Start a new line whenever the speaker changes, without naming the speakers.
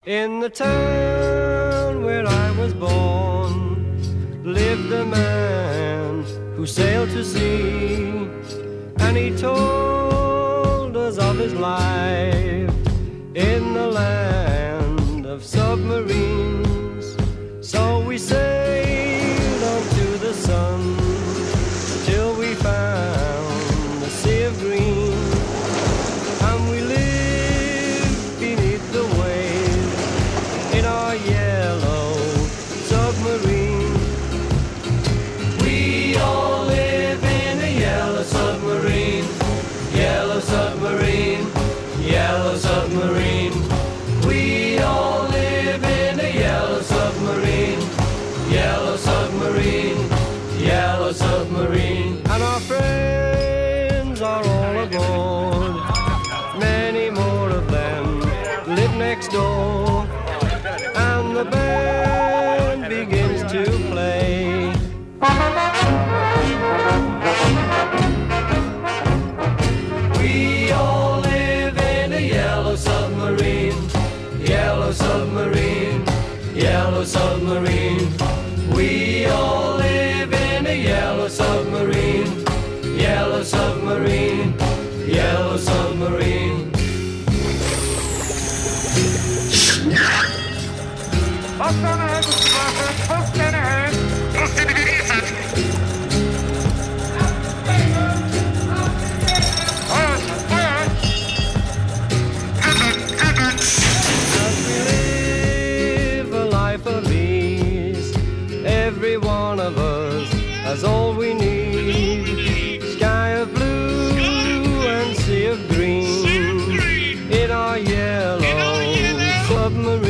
In the town where I was born lived a man who sailed to sea, and he told us of his life in the land of submarines. So we sailed on to the sun till we found the sea of green, and we lived beneath the waves in our yellow submarine. We all live in a yellow submarine, yellow submarine, yellow submarine. We all live in a yellow submarine, yellow submarine, yellow submarine. And our friends are all aboard, many more of them live next door, and the band begins to play. We all live in a yellow submarine, yellow submarine, yellow submarine. We all live in a yellow submarine, yellow submarine, yellow submarine.
Post on ahead, Mr. Barker. Post on ahead.
As we live a life of ease, every one of us has all we need. Sky of blue and sea of green in our yellow submarine.